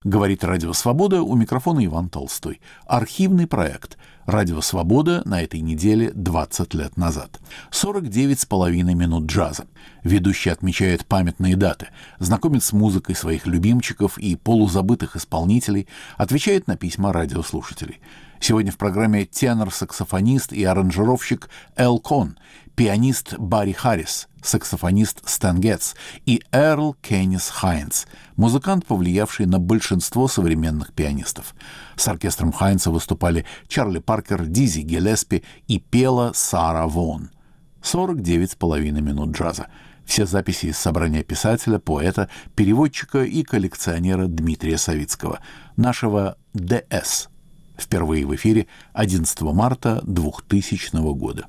Говорит «Радио Свобода», у микрофона Иван Толстой. Архивный проект «Радио Свобода» на этой неделе 20 лет назад. 49,5 минут джаза. Ведущий отмечает памятные даты, знакомит с музыкой своих любимчиков и полузабытых исполнителей, отвечает на письма радиослушателей. Сегодня в программе тенор-саксофонист и аранжировщик Эл Кон, пианист Барри Харрис, саксофонист Стэн Гетц и Эрл Кеннис Хайнс, музыкант, повлиявший на большинство современных пианистов. С оркестром Хайнса выступали Чарли Паркер, Дизи Гиллеспи и пела Сара Вон. 49,5 минут джаза. Все записи из собрания писателя, поэта, переводчика и коллекционера Дмитрия Савицкого, нашего ДС. Впервые в эфире 11 марта 2000 года.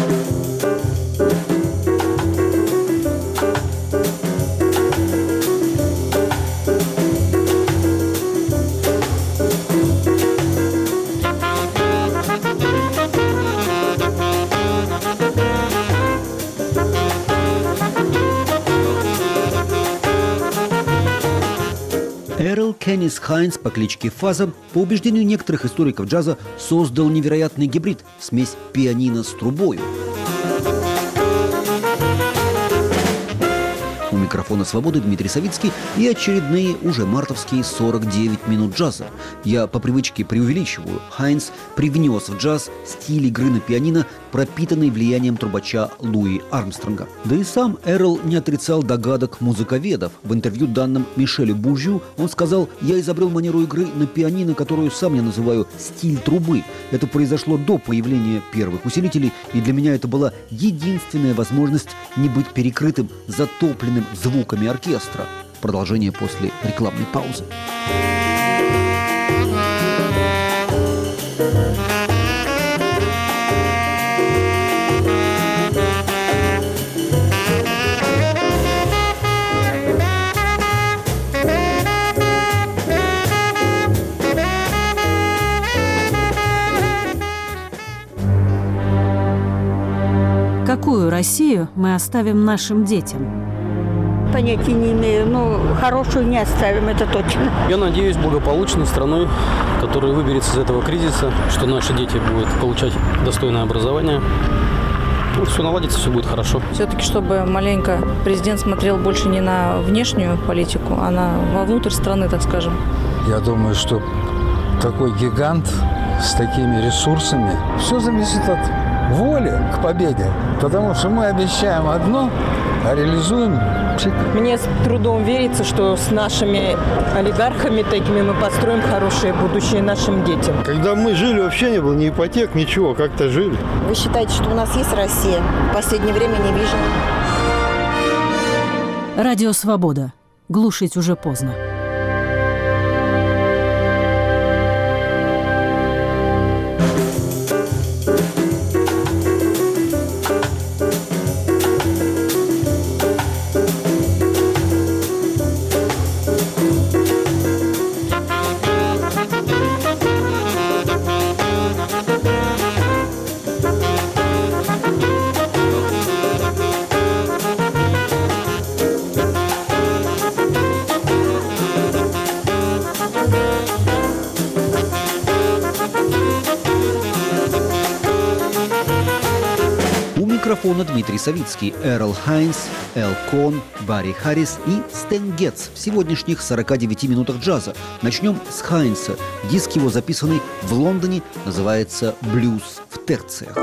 Эрл Кеннис Хайнс по кличке Фаза, по убеждению некоторых историков джаза, создал невероятный гибрид – смесь пианино с трубою. У микрофона «Свободы» Дмитрий Савицкий и очередные уже мартовские 49 минут джаза. Я по привычке преувеличиваю. Хайнс привнес в джаз стиль игры на пианино, пропитанный влиянием трубача Луи Армстронга. Да и сам Эрл не отрицал догадок музыковедов. В интервью, данным Мишелю Бужью, он сказал: «Я изобрел манеру игры на пианино, которую сам я называю «стиль трубы». Это произошло до появления первых усилителей, и для меня это была единственная возможность не быть перекрытым, затопленным звуками оркестра». Продолжение после рекламной паузы. Какую Россию мы оставим нашим детям? Понятия не имею, но хорошую не оставим, это точно. Я надеюсь, благополучной страной, которая выберется из этого кризиса, что наши дети будут получать достойное образование. Ну, все наладится, все будет хорошо. Все-таки, чтобы маленько президент смотрел больше не на внешнюю политику, а вовнутрь страны, так скажем. Я думаю, что такой гигант с такими ресурсами, все зависит от воли к победе. Потому что мы обещаем одно, а реализуем пшик. Мне с трудом верится, что с нашими олигархами такими мы построим хорошее будущее нашим детям. Когда мы жили, вообще не было ни ипотек, ничего, как-то жили. Вы считаете, что у нас есть Россия? В последнее время не вижу. Радио Свобода. Глушить уже поздно. Микрофона Дмитрий Савицкий, Эрл Хайнс, Эл Кон, Барри Харрис и Стэн Гетц в сегодняшних 49 минутах джаза. Начнем с Хайнса. Диск его, записанный в Лондоне, называется «Блюз в терциях».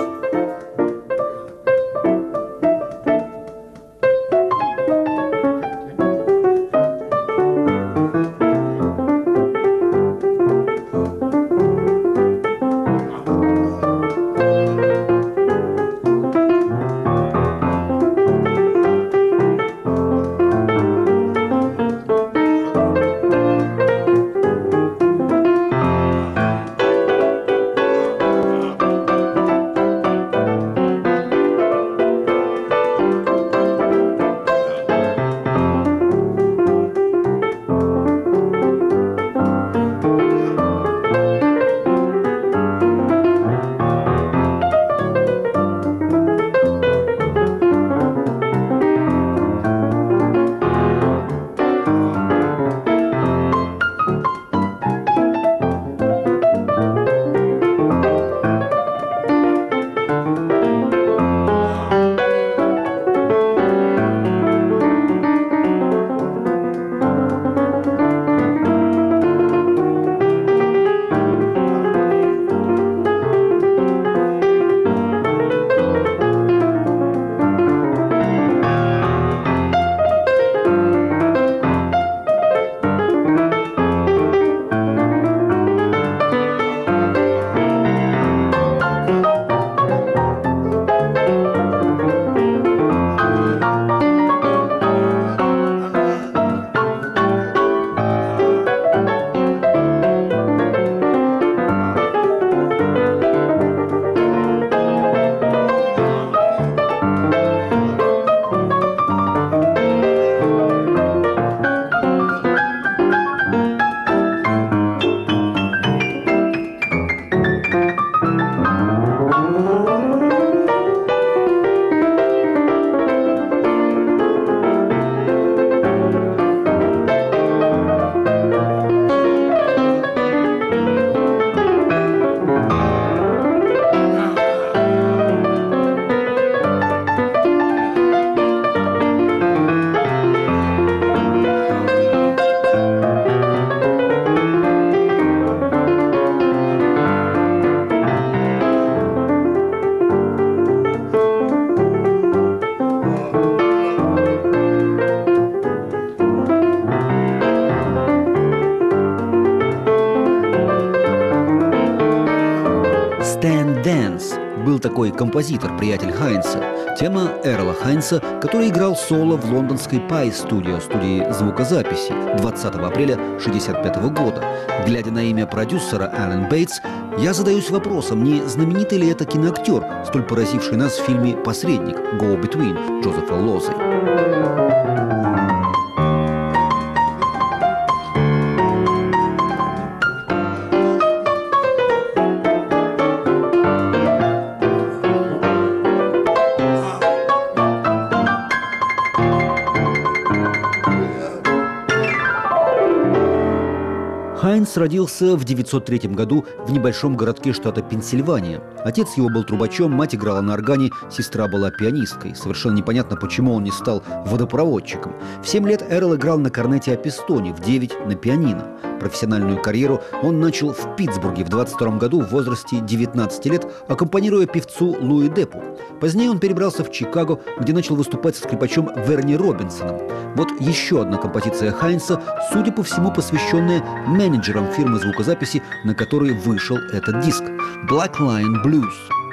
Был такой композитор, приятель Хайнса. Тема Эрла Хайнса, который играл соло в лондонской Pye Studio, студии звукозаписи, 20 апреля 1965 года. Глядя на имя продюсера Ален Бейтс, я задаюсь вопросом, не знаменитый ли это киноактер, столь поразивший нас в фильме «Посредник» «Go Between» Джозефа Лозы. Хайнс родился в 1903 году в небольшом городке штата Пенсильвания. Отец его был трубачом, мать играла на органе, сестра была пианисткой. Совершенно непонятно, почему он не стал водопроводчиком. В 7 лет Эрл играл на корнете Апистони, в 9 – на пианино. Профессиональную карьеру он начал в Питтсбурге в 22 году в возрасте 19 лет, аккомпанируя певцу Луи Деппу. Позднее он перебрался в Чикаго, где начал выступать со скрипачом Верни Робинсоном. Вот еще одна композиция Хайнса, судя по всему, посвященная менеджерам фирмы звукозаписи, на которой вышел этот диск – Black Line Blues.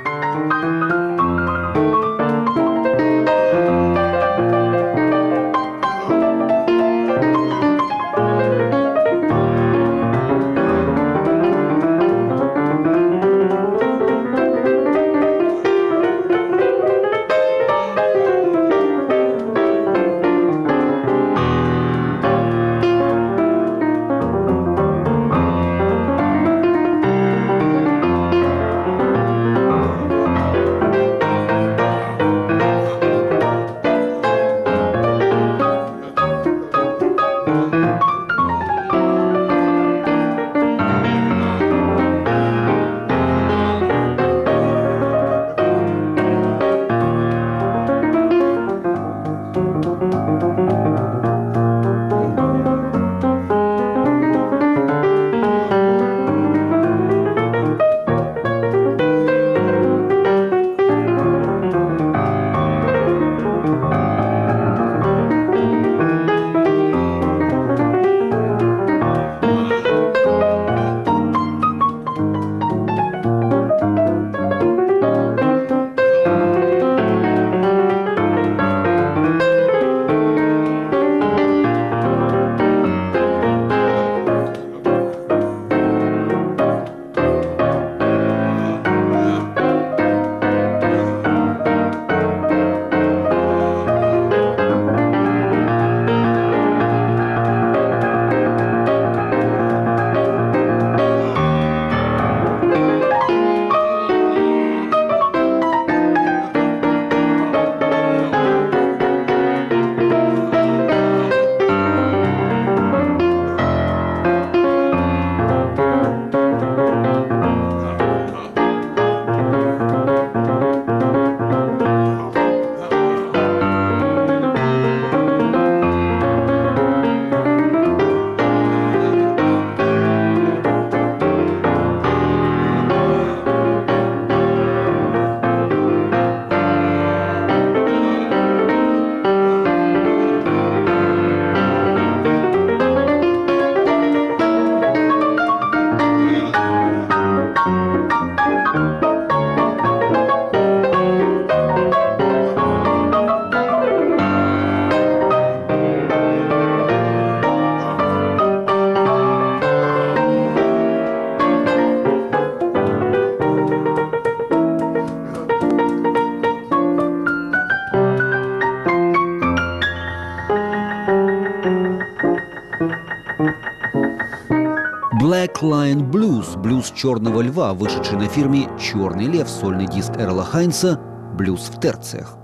Black Line Blues, блюз «Черного льва», вышедший на фирме «Черный лев», сольный диск Эрла Хайнса «Блюз в терциях».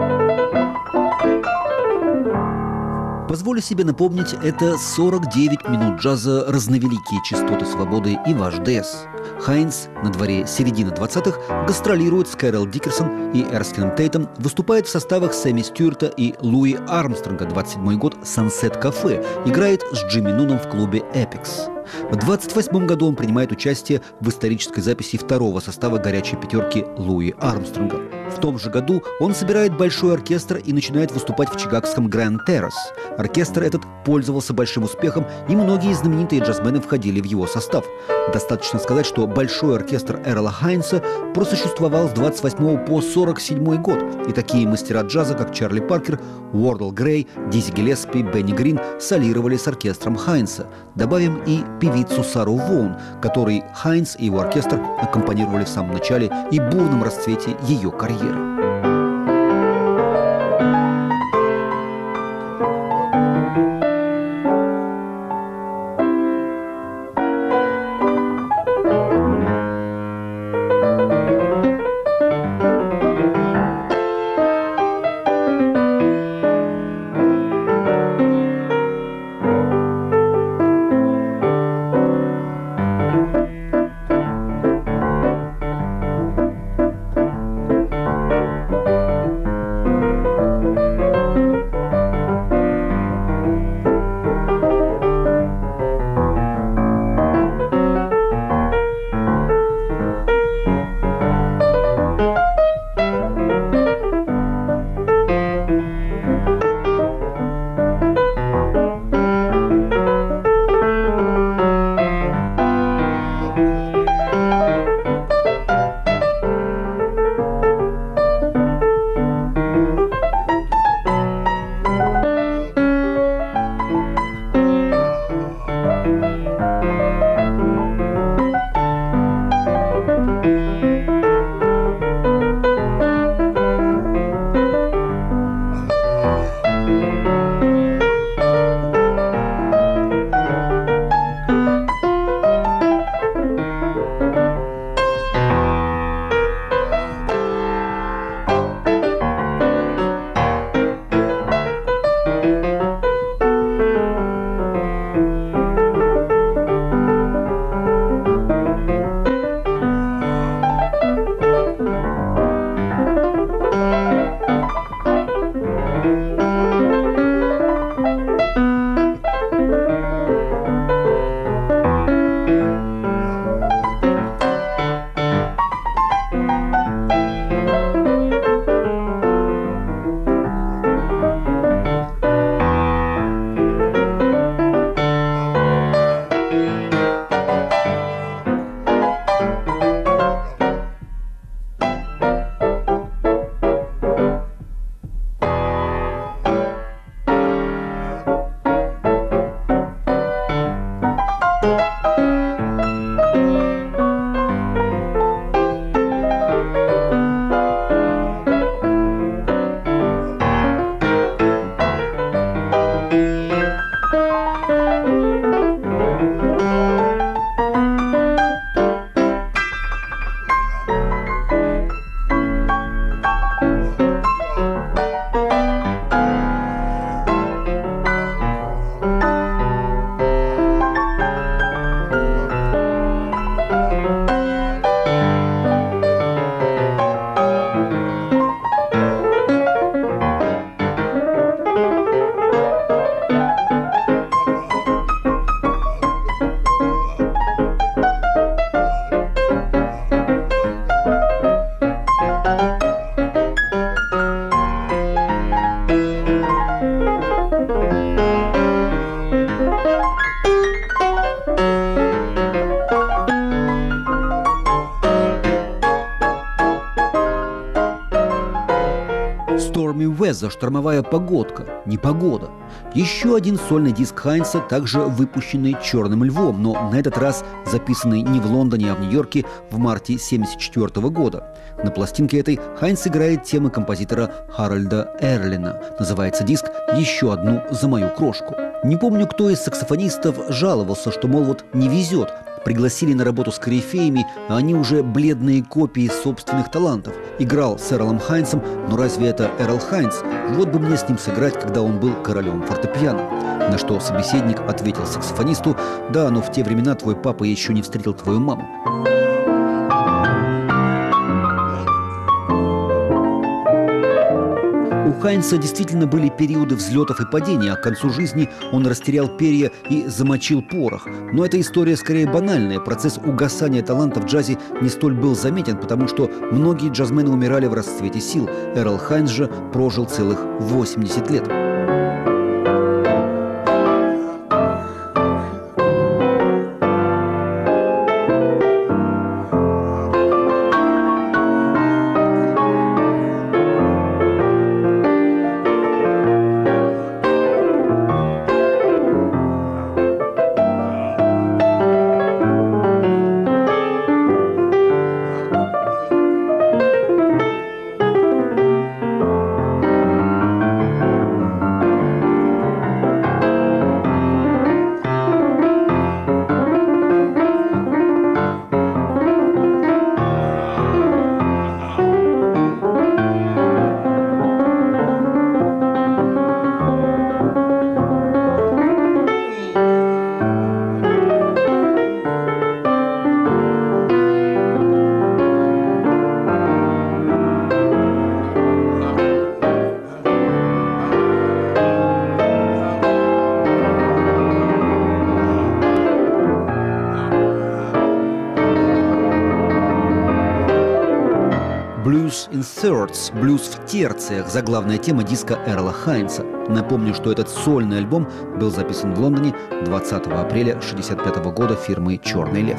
Позволю себе напомнить, это 49 минут джаза, разновеликие частоты свободы и ваш ДС. Хайнс на дворе середины 20-х гастролирует с Кэрол Дикерсон и Эрскином Тейтом, выступает в составах Сэмми Стюарта и Луи Армстронга, 27-й год, Sunset Cafe, играет с Джимми Нуном в клубе Эпикс. В 1928 году он принимает участие в исторической записи второго состава «Горячей пятерки» Луи Армстронга. В том же году он собирает большой оркестр и начинает выступать в чикагском Grand Terrace. Оркестр этот пользовался большим успехом, и многие знаменитые джазмены входили в его состав. Достаточно сказать, что большой оркестр Эрла Хайнса просуществовал с 28 по 47 год, и такие мастера джаза, как Чарли Паркер, Уордл Грей, Дизи Гиллеспи, Бенни Грин солировали с оркестром Хайнса. Добавим и певицу Сару Воун, которой Хайнс и его оркестр аккомпанировали в самом начале и бурном расцвете ее карьеры. Stormy Weather, штормовая погодка, непогода. Еще один сольный диск Хайнса, также выпущенный «Черным львом», но на этот раз записанный не в Лондоне, а в Нью-Йорке в марте 1974 года. На пластинке этой Хайнс играет темы композитора Харальда Эрлина. Называется диск «Еще одну за мою крошку». Не помню, кто из саксофонистов жаловался, что, мол, вот не везет. Пригласили на работу с корифеями, а они уже бледные копии собственных талантов. Играл с Эрлом Хайнсом, но разве это Эрл Хайнс? Вот бы мне с ним сыграть, когда он был королем фортепиано. На что собеседник ответил саксофонисту: «Да, но в те времена твой папа еще не встретил твою маму». У Хайнса действительно были периоды взлетов и падений, а к концу жизни он растерял перья и замочил порох. Но эта история скорее банальная. Процесс угасания таланта в джазе не столь был заметен, потому что многие джазмены умирали в расцвете сил. Эрл Хайнс же прожил целых 80 лет. «Blues in Thirds» – «Блюз в терциях» – заглавная тема диска Эрла Хайнса. Напомню, что этот сольный альбом был записан в Лондоне 20 апреля 1965 года фирмой «Черный лев».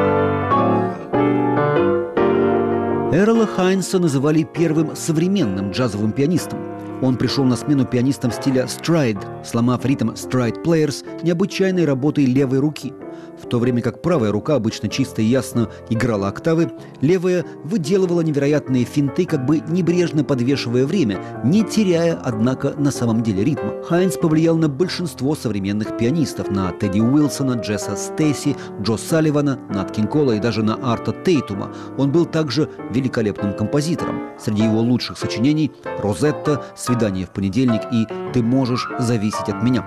Эрла Хайнса называли первым современным джазовым пианистом. Он пришел на смену пианистам стиля страйд, сломав ритм Stride Players необычайной работой левой руки. В то время как правая рука обычно чисто и ясно играла октавы, левая выделывала невероятные финты, как бы небрежно подвешивая время, не теряя, однако, на самом деле ритма. Хайнс повлиял на большинство современных пианистов, на Тедди Уилсона, Джесса Стейси, Джо Салливана, Нат Кинг Кола и даже на Арта Тейтума. Он был также великолепным композитором. Среди его лучших сочинений «Розетта», «Свидание в понедельник» и «Ты можешь зависеть от меня».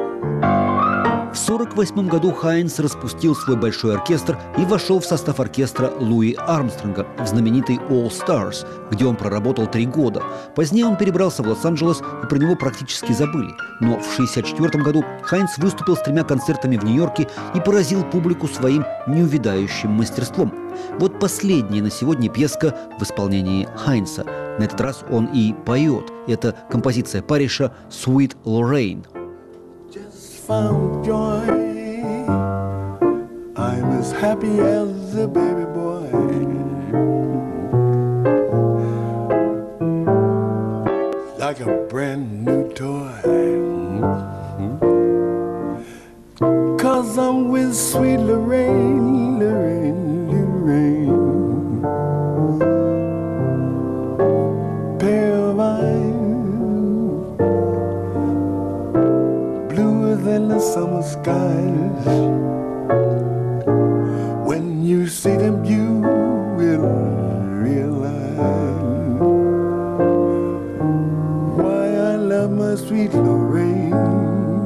В 1948 году Хайнс распустил свой большой оркестр и вошел в состав оркестра Луи Армстронга в знаменитый All Stars, где он проработал 3 года. Позднее он перебрался в Лос-Анджелес, и про него практически забыли. Но в 1964 году Хайнс выступил с 3 концертами в Нью-Йорке и поразил публику своим неувядающим мастерством. Вот последняя на сегодня пьеска в исполнении Хайнса. На этот раз он и поет. Это композиция Парриша «Sweet Lorraine». Found joy. I'm as happy as a baby boy. Like a brand new toy. 'Cause I'm with sweet Lorraine, Lorraine, Lorraine. Pair of eyes than the summer skies. When you see them, you will realize why I love my sweet Lorraine.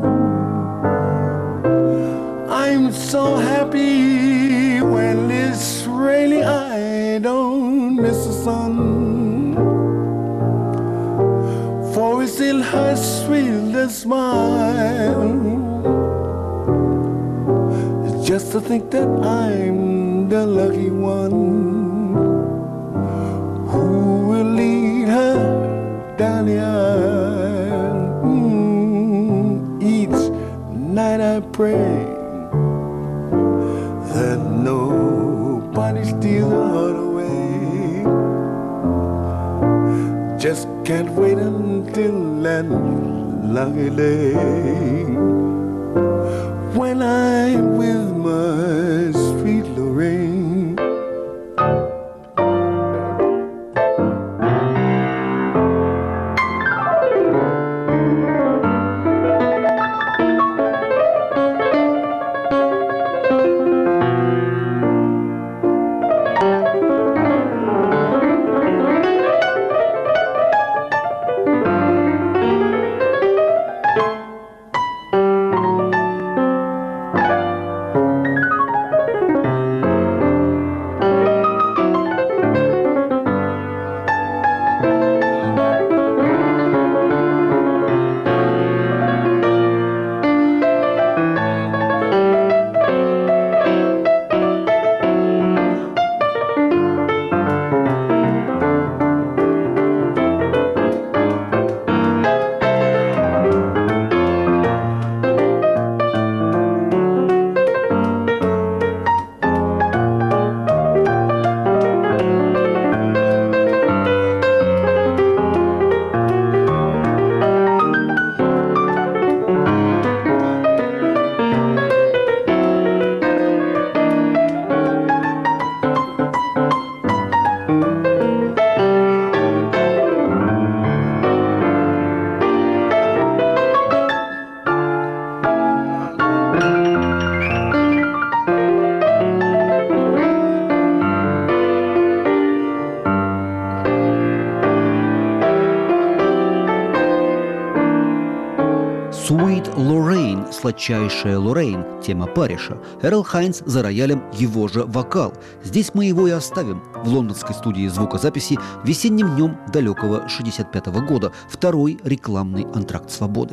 I'm so happy when it's raining. I don't miss the sun, for it's still her sweet smile. It's just to think that I'm the lucky one who will lead her down the aisle. Each night I pray that nobody steals her heart away. Just can't wait until that lucky day when I'm with my sweet Lorraine. сладчайшая Лоррейн, тема Париша. Эрл Хайнс за роялем, его же вокал. Здесь мы его и оставим. В лондонской студии звукозаписи весенним днем далекого 65-го года. Второй рекламный антракт «Свободы».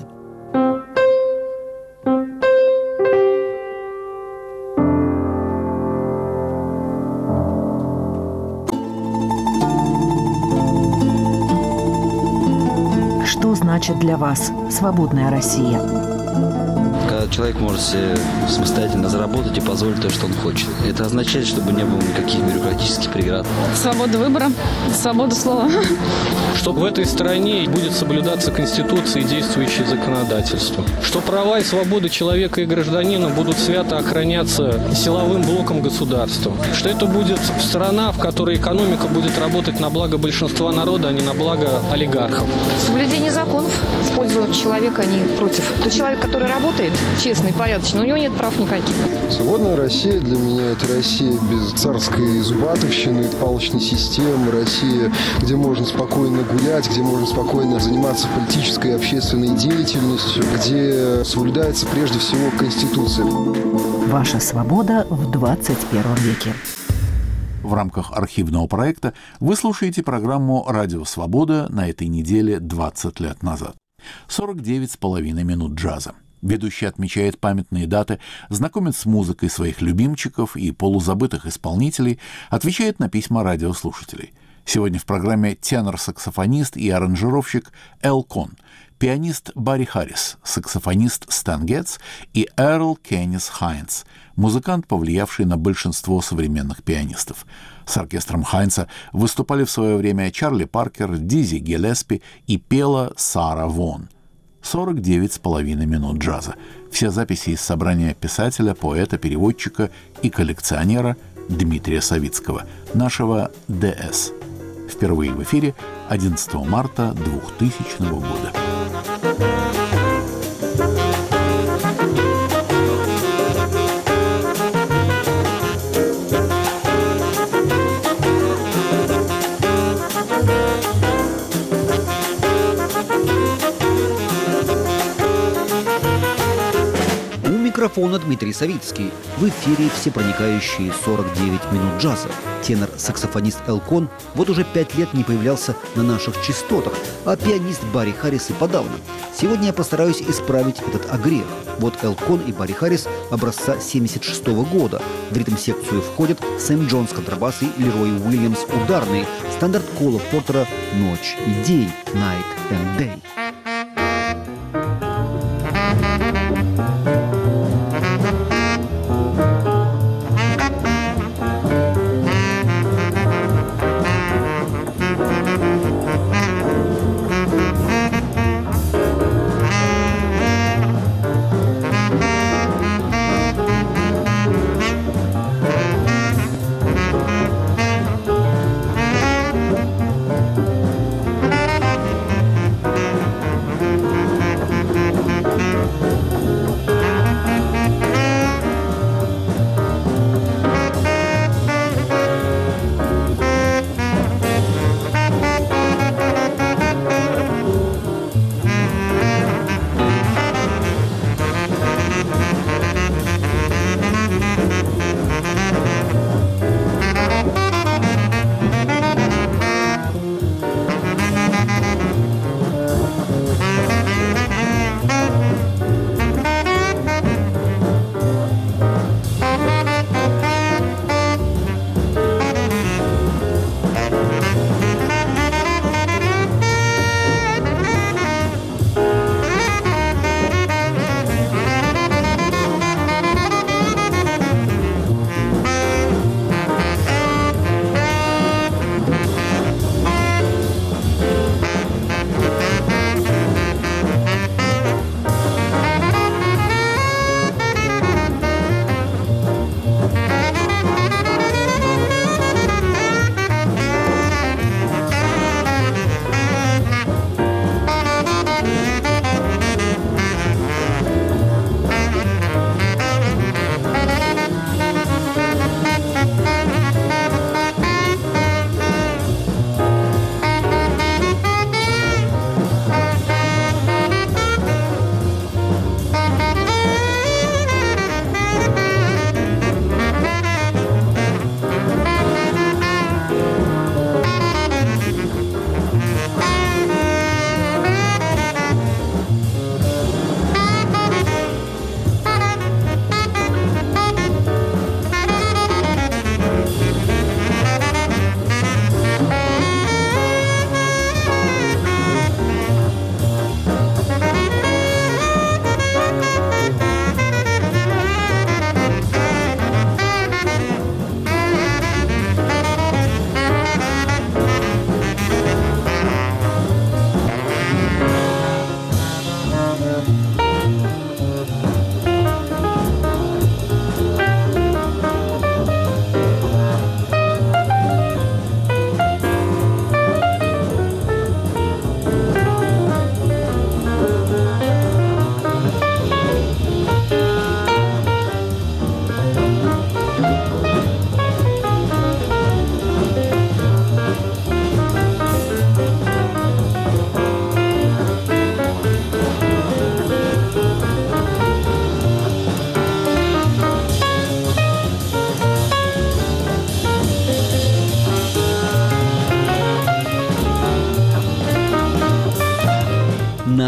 Что значит для вас свободная Россия? Когда человек может себе самостоятельно заработать и позволить то, что он хочет. Это означает, чтобы не было никаких бюрократических преград. Свобода выбора, свобода слова. Что в этой стране будет соблюдаться Конституция и действующее законодательство. Что права и свободы человека и гражданина будут свято охраняться силовым блоком государства. Что это будет страна, в которой экономика будет работать на благо большинства народа, а не на благо олигархов. Соблюдение законов в пользу человека, а не против. Тот человек, который работает честно и порядочно, у него нет прав никаких. Свободная Россия для меня – это Россия без царской зубатовщины, палочной системы, Россия, где можно спокойно гулять, где можно спокойно заниматься политической и общественной деятельностью, где соблюдается прежде всего Конституция. Ваша свобода в 21 веке. В рамках архивного проекта вы слушаете программу «Радио Свобода» на этой неделе 20 лет назад. 49,5 минут джаза. Ведущий отмечает памятные даты, знакомит с музыкой своих любимчиков и полузабытых исполнителей, отвечает на письма радиослушателей. Сегодня в программе тенор-саксофонист и аранжировщик Эл Кон, пианист Барри Харрис, саксофонист Стэн Гетц и Эрл Кеннис Хайнс, музыкант, повлиявший на большинство современных пианистов. С оркестром Хайнса выступали в свое время Чарли Паркер, Дизи Гиллеспи и пела Сара Вон. 49,5 минут джаза. Все записи из собрания писателя, поэта, переводчика и коллекционера Дмитрия Савицкого, нашего ДС. Впервые в эфире 11 марта 2000 года. Микрофона Дмитрий Савицкий. В эфире всепроникающие 49 минут джаза. Тенор-саксофонист Эл Кон вот уже 5 лет не появлялся на наших частотах, а пианист Барри Харрис и подавно. Сегодня я постараюсь исправить этот огрех. Вот Эл Кон и Барри Харрис образца 1976 года. В ритм-секцию входят Сэм Джонс контрабасы, Лерой Уильямс ударные, стандарт Кола Портера «Ночь и день» «Night and Day».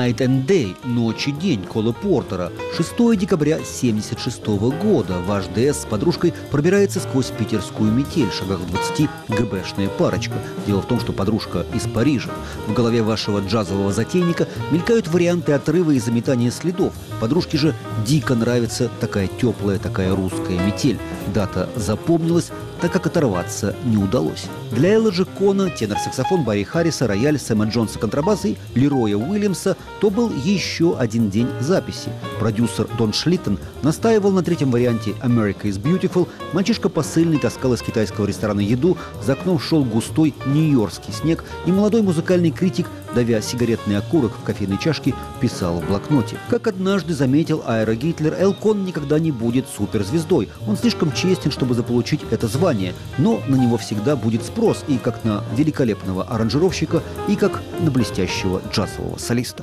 Night and Day, Ночь и день Кола Портера. 6 декабря 1976 года ваш ДС с подружкой пробирается сквозь питерскую метель, шагах в 20 ГБшная парочка. Дело в том, что подружка из Парижа. В голове вашего джазового затейника мелькают варианты отрыва и заметания следов. Подружке же дико нравится такая теплая, такая русская метель. Дата запомнилась, так как оторваться не удалось. Для Элоджа Кона, тенор-саксофон Барри Харриса, рояль Сэма Джонса контрабас и Лероя Уильямса то был еще один день записи. Продюсер Дон Шлиттен настаивал на третьем варианте «America is Beautiful». Мальчишка посыльный таскал из китайского ресторана еду, за окном шел густой нью-йоркский снег, и молодой музыкальный критик, давя сигаретный окурок в кофейной чашке, писал в блокноте. Как однажды заметил Айра Гитлер, Эл Кон никогда не будет суперзвездой. Он слишком честен, чтобы заполучить это звание, но на него всегда будет спрос и как на великолепного аранжировщика, и как на блестящего джазового солиста.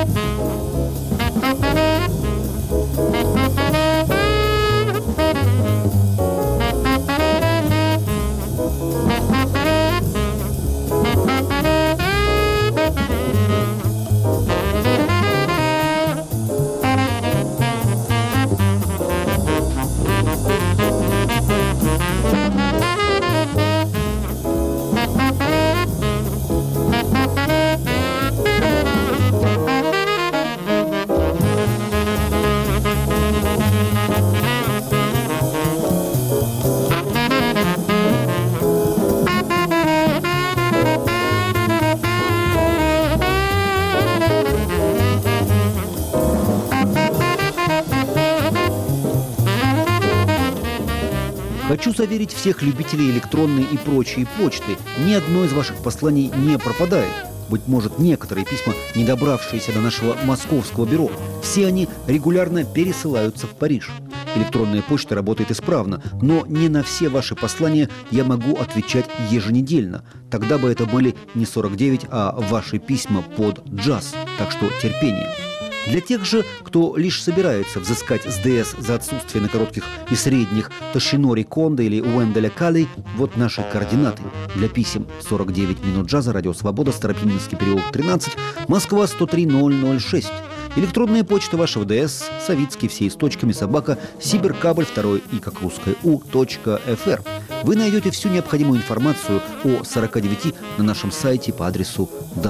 Хочу заверить всех любителей электронной и прочей почты. Ни одно из ваших посланий не пропадает. Быть может, некоторые письма, не добравшиеся до нашего московского бюро. Все они регулярно пересылаются в Париж. Электронная почта работает исправно, но не на все ваши послания я могу отвечать еженедельно. Тогда бы это были не 49, а ваши письма под джаз. Так что терпение. Для тех же, кто лишь собирается взыскать с ДС за отсутствие на коротких и средних Тошинори Кондо или Уэнделя Каллей, вот наши координаты. Для писем 49 минут джаза, Радио Свобода, Старопининский переулок 13, Москва 103006. Электронная почта вашего ДС, Савицкий, все с точками, собака, Сибиркабель, 2 и как русская U.fr. Вы найдете всю необходимую информацию о 49 на нашем сайте по адресу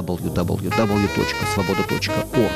www.svoboda.org.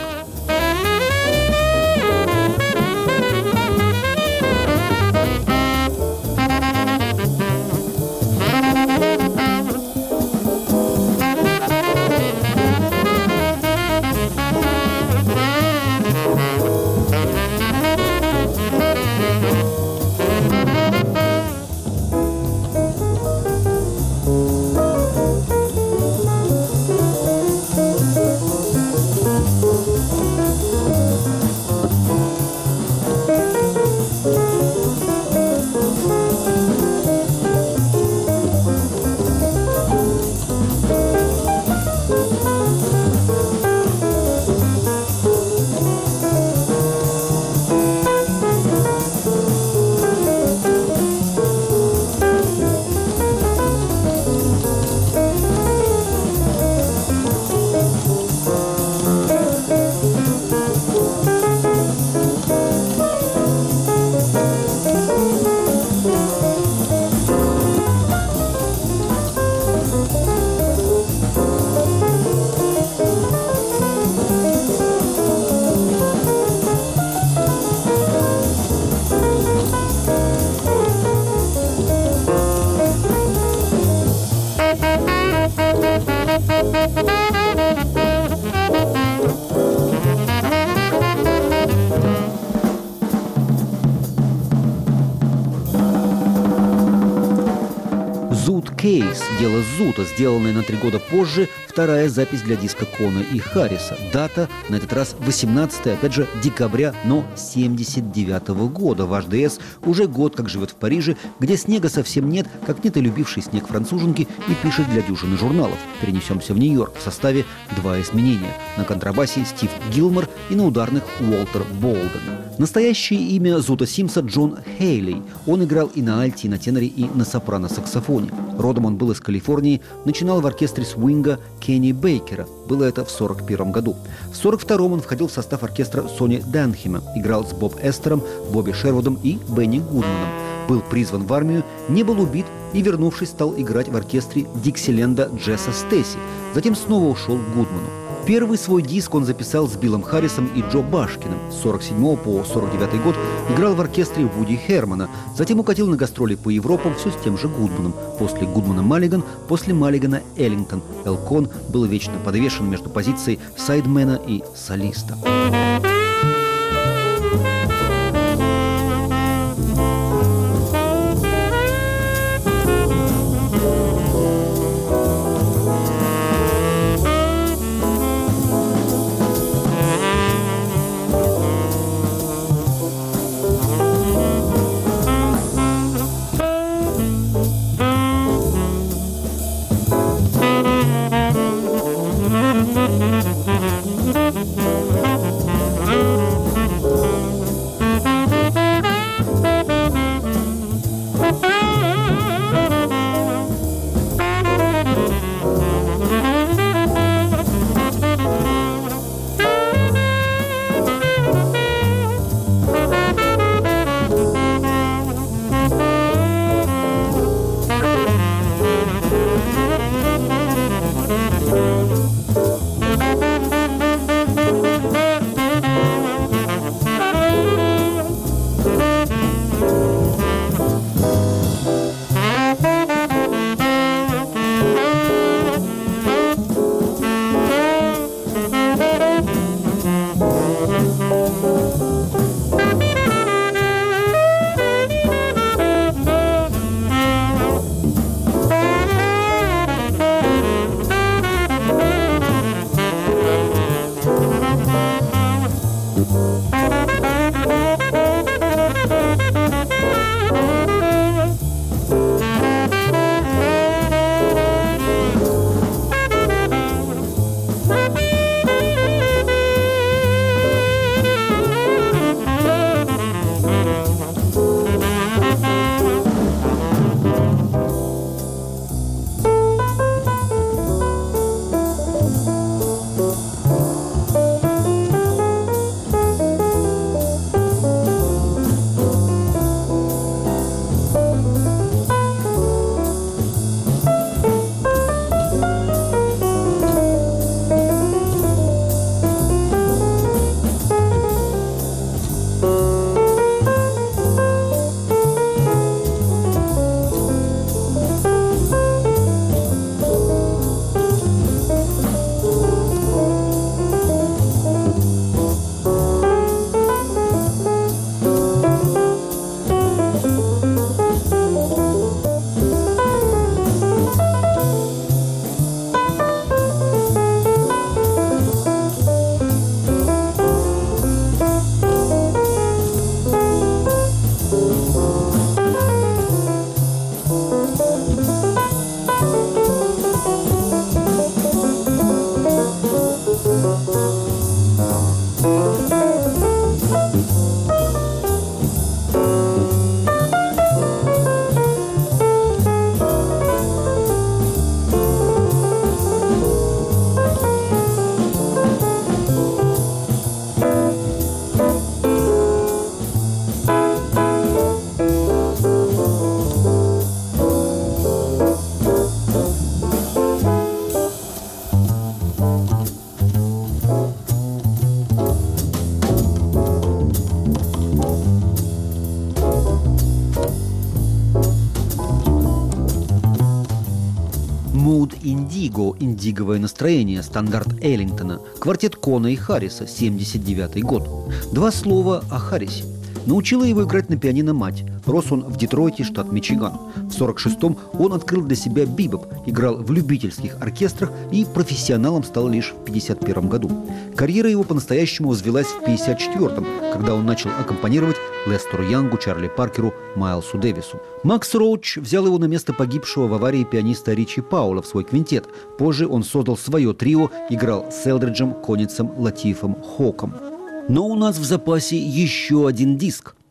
Zoot Case, дело Зута, сделанное на 3 года позже, вторая запись для диска Кона и Харриса. Дата, на этот раз 18, опять же, декабря, но 79-го года. Ваш ДС уже год как живет в Париже, где снега совсем нет, как нет и любивший снег француженки, и пишет для дюжины журналов. Перенесемся в Нью-Йорк в составе 2 изменения. На контрабасе Стив Гилмор и на ударных Уолтер Болден. Настоящее имя Зута Симса Джон Хейлей. Он играл и на альте, и на теноре, и на сопрано-саксофоне. Родом он был из Калифорнии, начинал в оркестре свинга Кенни Бейкера. Было это в 1941 году. В 1942 он входил в состав оркестра Сони Данхема, играл с Боб Эстером, Бобби Шервудом и Бенни Гудманом. Был призван в армию, не был убит и, вернувшись, стал играть в оркестре Диксиленда Джесса Стейси. Затем снова ушел к Гудману. Первый свой диск он записал с Биллом Харрисом и Джо Башкиным. С 1947 по 1949 год играл в оркестре Вуди Хермана. Затем укатил на гастроли по Европам все с тем же Гудманом. После Гудмана Маллиган, после Маллигана Эллингтон. Элкон был вечно подвешен между позицией сайдмена и солиста. Mood Indigo, индиговое настроение, стандарт Эллингтона, квартет Кона и Харриса, 79-й год. Два слова о Харрисе. Научила его играть на пианино мать. Рос он в Детройте, штат Мичиган. В 1946-м он открыл для себя бибоп, играл в любительских оркестрах и профессионалом стал лишь в 1951 году. Карьера его по-настоящему взвелась в 1954-м, когда он начал аккомпанировать Лестеру Янгу, Чарли Паркеру, Майлсу Дэвису. Макс Роуч взял его на место погибшего в аварии пианиста Ричи Паула в свой квинтет. Позже он создал свое трио, играл с Элдриджем, Коницем, Латифом, Хоком. Но у нас в запасе еще один диск.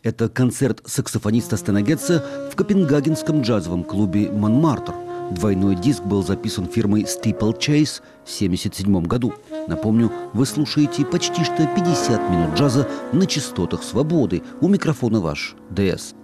Это концерт саксофониста Стэна Гетца в копенгагенском джазовом клубе «Монмартр». Двойной диск был записан фирмой Steeplechase в 1977 году. Напомню, вы слушаете почти что 50 минут джаза на частотах свободы. У микрофона ваш ДС.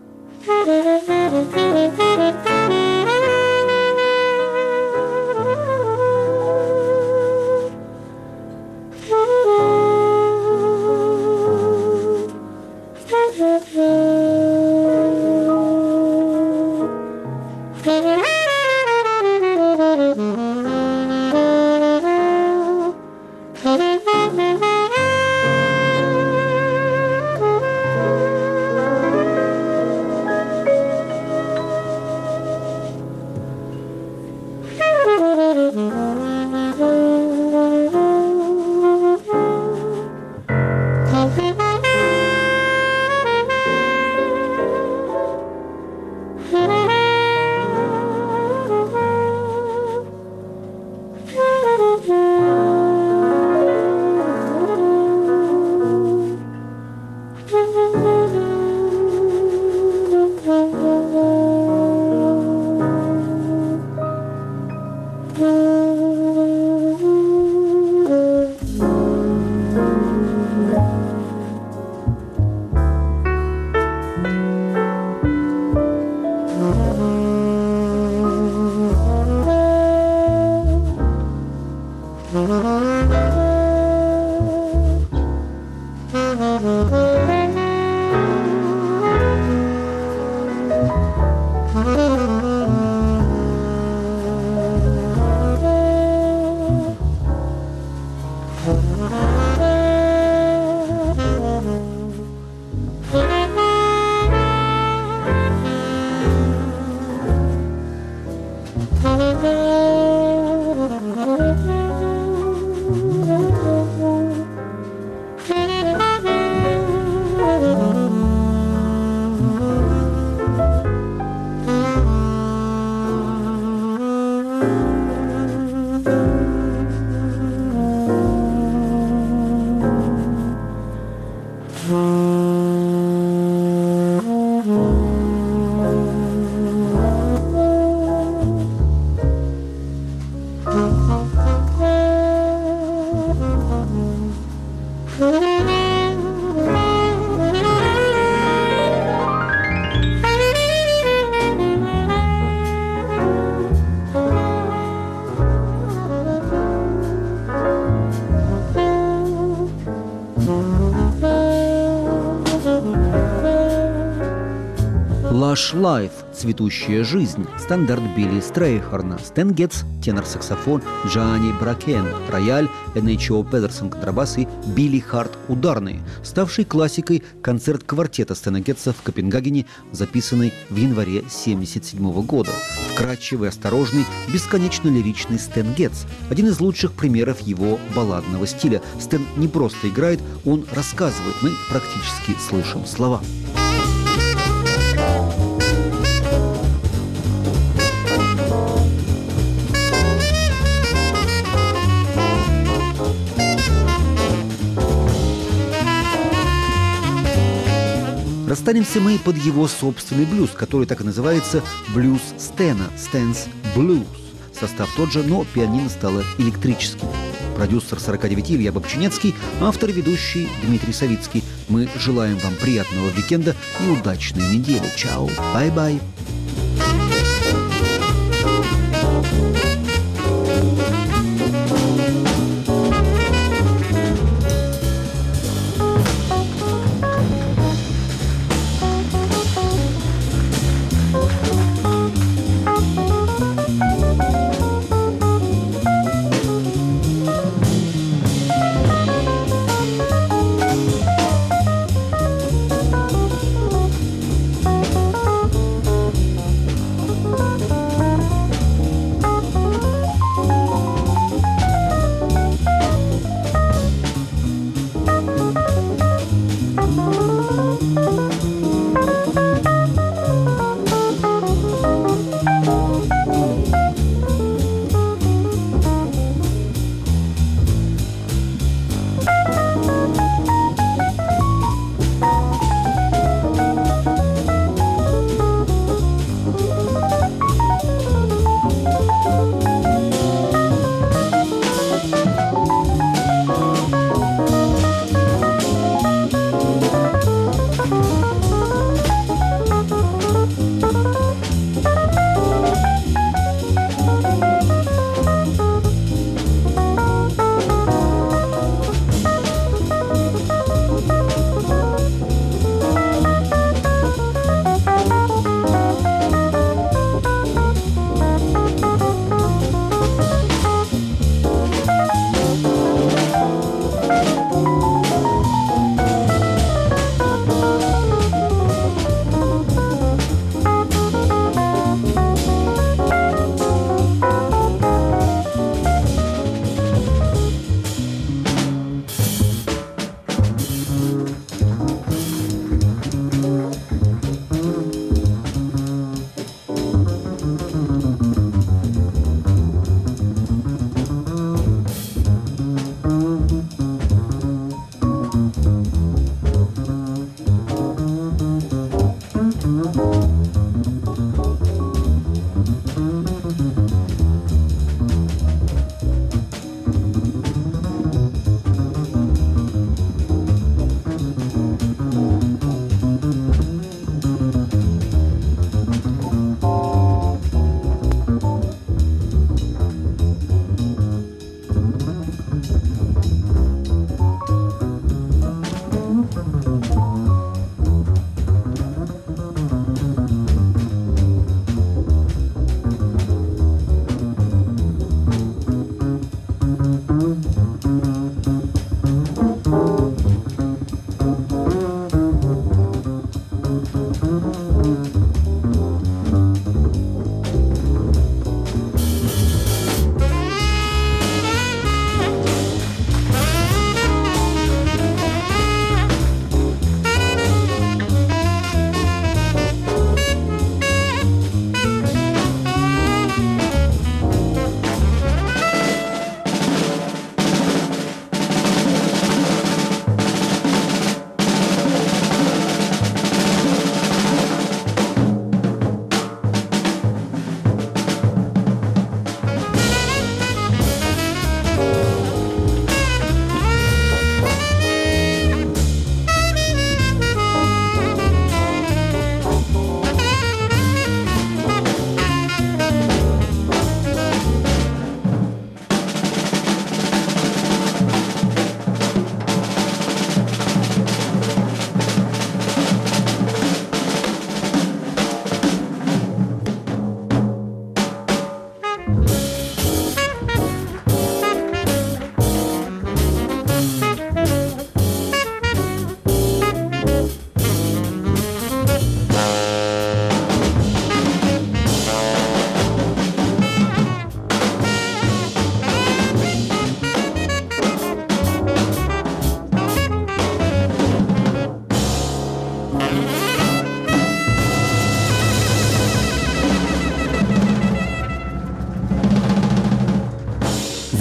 «Lush Life» – «Цветущая жизнь», стандарт Билли Стрейхорна, Стэн Гетц – тенор-саксофон, Джани Бракен – рояль, N.H.O. Педерсон – контрабас и Билли Харт – ударные. Ставший классикой концерт квартета Стэна Гетца в Копенгагене, записанный в январе 1977 года. Вкрадчивый, осторожный, бесконечно лиричный Стэн Гетц – один из лучших примеров его балладного стиля. Стэн не просто играет, он рассказывает, мы практически слышим слова. Расстанемся мы под его собственный блюз, который так и называется «Блюз Стэна» – «Stэн's Blues». Состав тот же, но пианино стало электрическим. Продюсер 49 Илья Бобчинецкий, автор и ведущий Дмитрий Савицкий. Мы желаем вам приятного уикенда и удачной недели. Чао, бай-бай.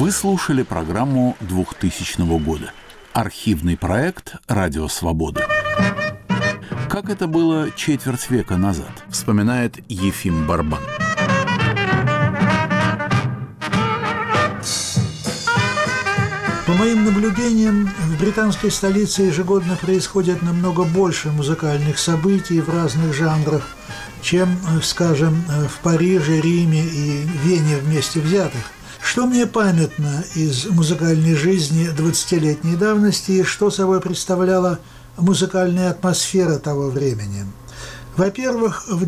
Вы слушали программу 2000 года. Архивный проект «Радио Свобода». Как это было четверть века назад, вспоминает Ефим Барбан. По моим наблюдениям, в британской столице ежегодно происходит намного больше музыкальных событий в разных жанрах, чем, скажем, в Париже, Риме и Вене вместе взятых. Что мне памятно из музыкальной жизни 20-летней давности и что собой представляла музыкальная атмосфера того времени? Во-первых, в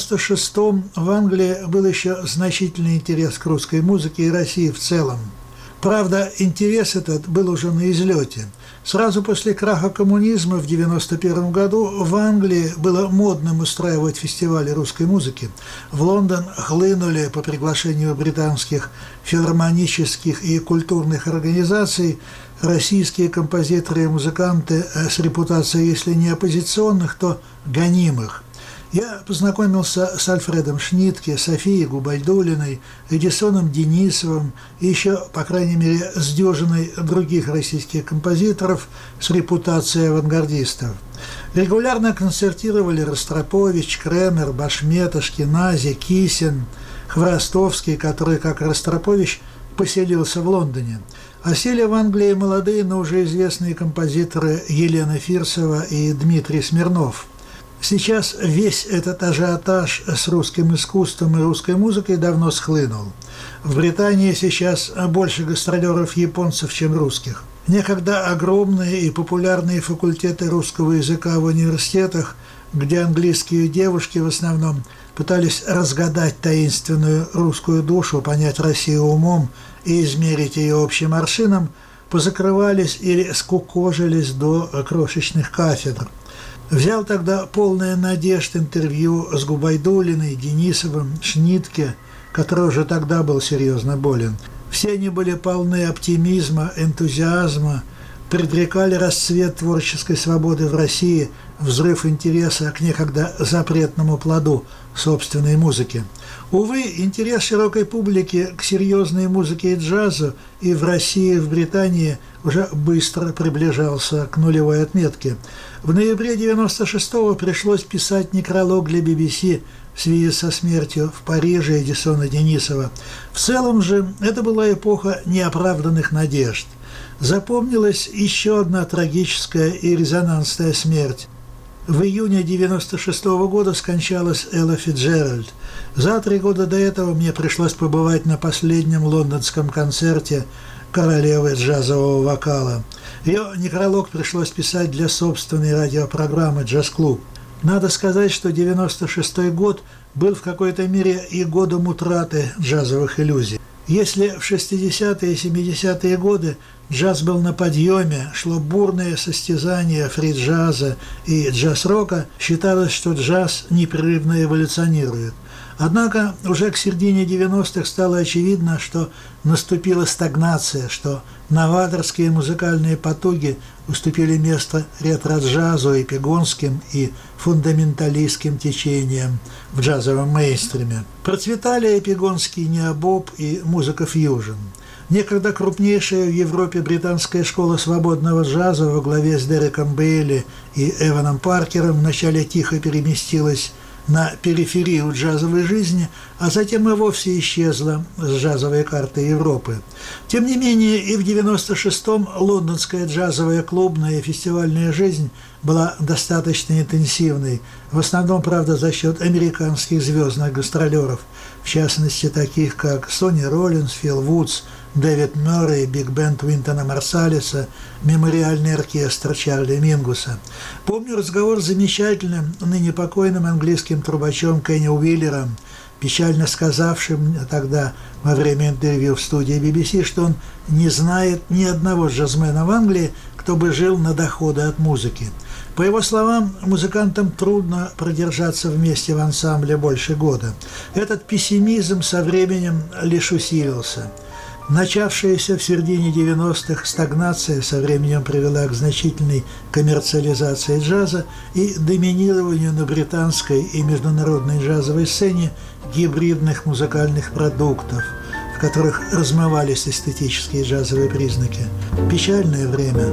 96-м в Англии был еще значительный интерес к русской музыке и России в целом. Правда, интерес этот был уже на излете. Сразу после краха коммунизма в 1991 году в Англии было модным устраивать фестивали русской музыки. В Лондон хлынули по приглашению британских филармонических и культурных организаций российские композиторы и музыканты с репутацией, если не оппозиционных, то гонимых. Я познакомился с Альфредом Шнитке, Софией Губайдуллиной, Эдисоном Денисовым и еще, по крайней мере, с дюжиной других российских композиторов с репутацией авангардистов. Регулярно концертировали Ростропович, Кремер, Башмет, Ашкенази, Кисин, Хворостовский, который, как и Ростропович, поселился в Лондоне. А сели в Англии молодые, но уже известные композиторы Елена Фирсова и Дмитрий Смирнов. Сейчас весь этот ажиотаж с русским искусством и русской музыкой давно схлынул. В Британии сейчас больше гастролеров японцев, чем русских. Некогда огромные и популярные факультеты русского языка в университетах, где английские девушки в основном пытались разгадать таинственную русскую душу, понять Россию умом и измерить ее общим аршином, позакрывались или скукожились до крошечных кафедр. Взял тогда полное надежд интервью с Губайдуллиной, Денисовым, Шнитке, который уже тогда был серьезно болен. Все они были полны оптимизма, энтузиазма, предрекали расцвет творческой свободы в России, взрыв интереса к некогда запретному плоду собственной музыки. Увы, интерес широкой публики к серьезной музыке и джазу и в России, и в Британии уже быстро приближался к нулевой отметке. В ноябре 96-го пришлось писать некролог для BBC в связи со смертью в Париже Эдисона Денисова. В целом же это была эпоха неоправданных надежд. Запомнилась еще одна трагическая и резонансная смерть. В июне 1996 года скончалась Элла Фицджеральд. За 3 года до этого мне пришлось побывать на последнем лондонском концерте королевы джазового вокала. Ее некролог пришлось писать для собственной радиопрограммы «Джаз-клуб». Надо сказать, что 1996 год был в какой-то мере и годом утраты джазовых иллюзий. Если в 60-е и 70-е годы джаз был на подъеме, шло бурное состязание фри-джаза и джаз-рока, считалось, что джаз непрерывно эволюционирует. Однако уже к середине 90-х стало очевидно, что наступила стагнация, что новаторские музыкальные потуги уступили место ретро-джазу, эпигонским и фундаменталистским течениям в джазовом мейнстриме. Процветали эпигонский необоб и музыка фьюжн. Некогда крупнейшая в Европе британская школа свободного джаза во главе с Дереком Бейли и Эваном Паркером вначале тихо переместилась на периферию джазовой жизни, а затем и вовсе исчезла с джазовой карты Европы. Тем не менее, и в 96-м лондонская джазовая клубная и фестивальная жизнь была достаточно интенсивной, в основном, правда, за счет американских звездных гастролеров, в частности, таких как Сонни Роллинс, Фил Вудс, Дэвид Мюррей, биг-бенд Уинтона Марсалиса, мемориальный оркестр Чарли Мингуса. Помню разговор с замечательным, ныне покойным английским трубачом Кенни Уиллером, печально сказавшим тогда во время интервью в студии BBC, что он не знает ни одного джазмена в Англии, кто бы жил на доходы от музыки. По его словам, музыкантам трудно продержаться вместе в ансамбле больше года. Этот пессимизм со временем лишь усилился. Начавшаяся в середине 90-х стагнация со временем привела к значительной коммерциализации джаза и доминированию на британской и международной джазовой сцене гибридных музыкальных продуктов в которых размывались эстетические джазовые признаки. Печальное время.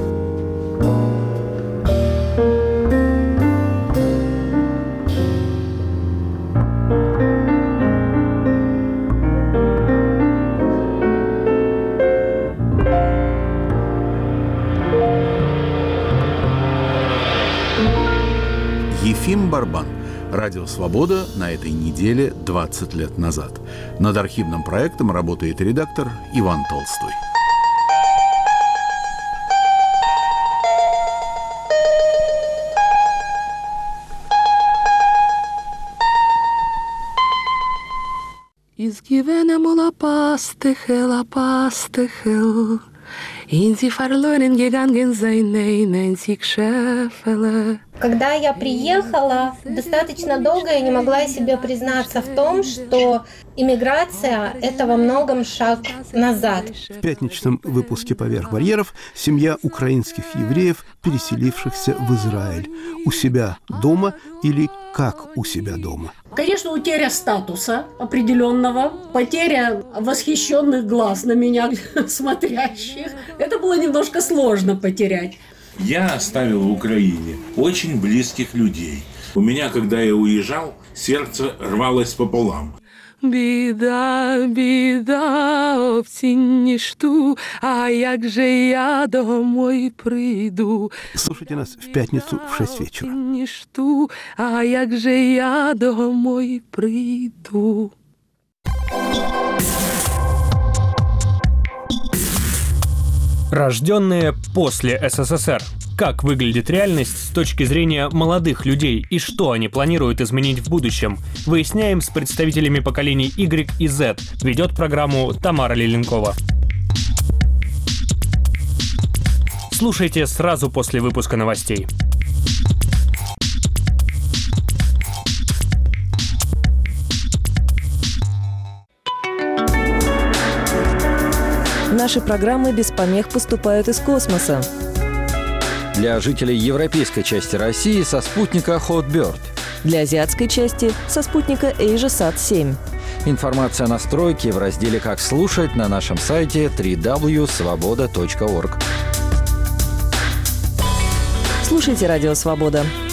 Ефим Барбан. Радио «Свобода» на этой неделе 20 лет назад. Над архивным проектом работает редактор Иван Толстой. Изгивенемо лапастехел, инзи фарлорен геганген зайнейнен сикшефеле. Когда я приехала, достаточно долго я не могла себе признаться в том, что иммиграция — это во многом шаг назад. В пятничном выпуске «Поверх барьеров» семья украинских евреев, переселившихся в Израиль. У себя дома или как у себя дома? Конечно, утеря статуса определенного, потеря восхищенных глаз на меня смотрящих. Это было немножко сложно потерять. Я оставил в Украине очень близких людей. У меня, когда я уезжал, сердце рвалось пополам. Біда, біда, обцінніш ту, а як же я домой прийду. Слушайте нас в пятницу в 6 вечера. Обцінніш ту, а як же я домой прийду. Рожденные после СССР. Как выглядит реальность с точки зрения молодых людей и что они планируют изменить в будущем, выясняем с представителями поколений Y и Z. Ведет программу Тамара Лиленкова. Слушайте сразу после выпуска новостей. Наши программы без помех поступают из космоса. Для жителей европейской части России со спутника Hotbird. Для азиатской части со спутника AsiaSat-7. Информация о настройке в разделе «Как слушать» на нашем сайте www.svoboda.org. Слушайте «Радио Свобода».